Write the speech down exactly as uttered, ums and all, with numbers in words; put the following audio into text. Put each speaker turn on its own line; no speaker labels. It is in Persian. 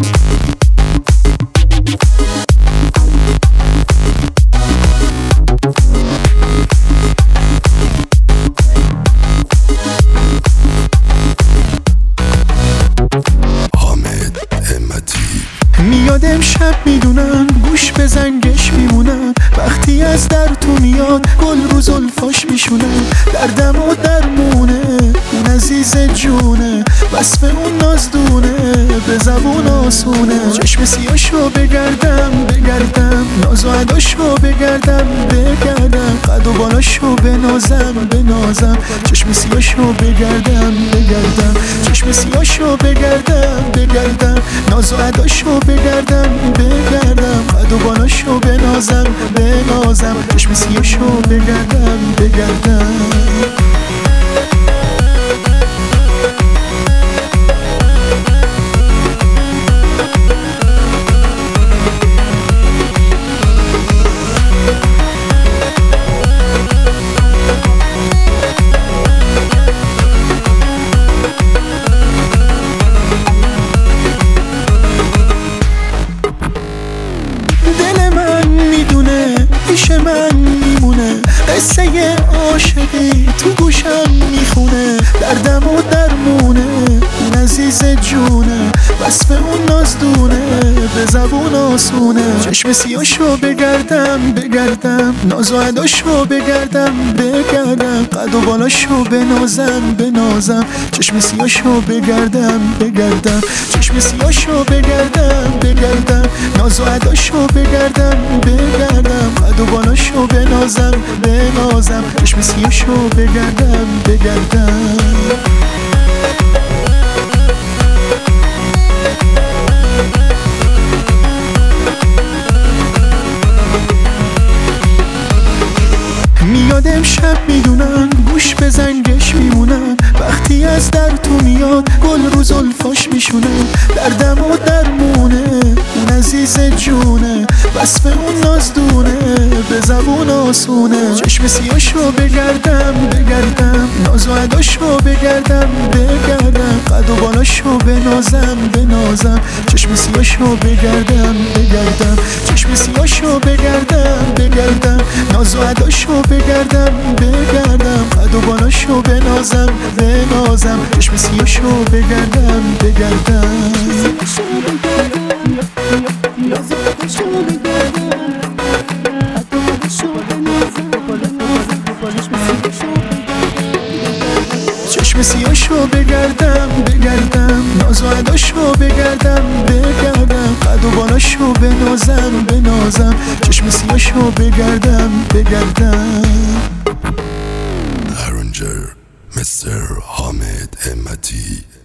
میاد امشب میدونم گوش به زنگش میمونم، وقتی از در تو میاد گل رو زلفاش میشونم. دردم و درمونه اون عزیز جونه، وصف اون نازدونه به زبون آسونه. چشم سیاشو بگردم بگردم، ناز و عداشو بگردم بگردم، قد و بالاشو بنازم بنازم. چشم سیاشو بگردم بگردم، چشم سیاشو بگردم بگردم، ناز و عداشو بگردم بگردم، قد و بالاشو بنازم بنازم. چشم سیاشو بگردم بگردم. پیش من میمونه قصه عاشقی تو گوشم میخونه. دردم و درمونه اون عزیز جونه، وصف اون نازدونه به زبون آسونه. چشم سیاشو بگردم بگردم، ناز و عداشو بگردم بگردم، قد و بالاشو بنازم بنازم. چشم سیاشو بگردم بگردم، چشم سیاشو بگردم بگردم، ناز و عداشو بگردم بگردم، قد و بالاشو بنازم بنازم. چشم سیاشو بگردم بگردم. میاد امشب میدونم گوش به زنگش میمونم، وقتی از در تو میاد گل رو زلفاش میشونم. دردم و درمونه اون عزیز جونه، وصف اون نازدونه به زبون آسونه. چشم سیاشو بگردم بگردم، ناز و عداشو بگردم بگردم، قد و بالاشو بنازم بنازم. چشم سیاشو بگردم بگردم، چشم سیاشو بگردم بگردم، ناز و عداشو بگردم بگردم، قد و بالاشو بنازم بنازم. چشم سیاشو بگردم بگردم. چشم سیاشو بگردم بگردم، ناز و عداشو بگردم بگردم، قد و بالاشو بنازم بنازم. چشم سیاشو بگردم بگردم.
Arranger Mister Hamid Hemmati.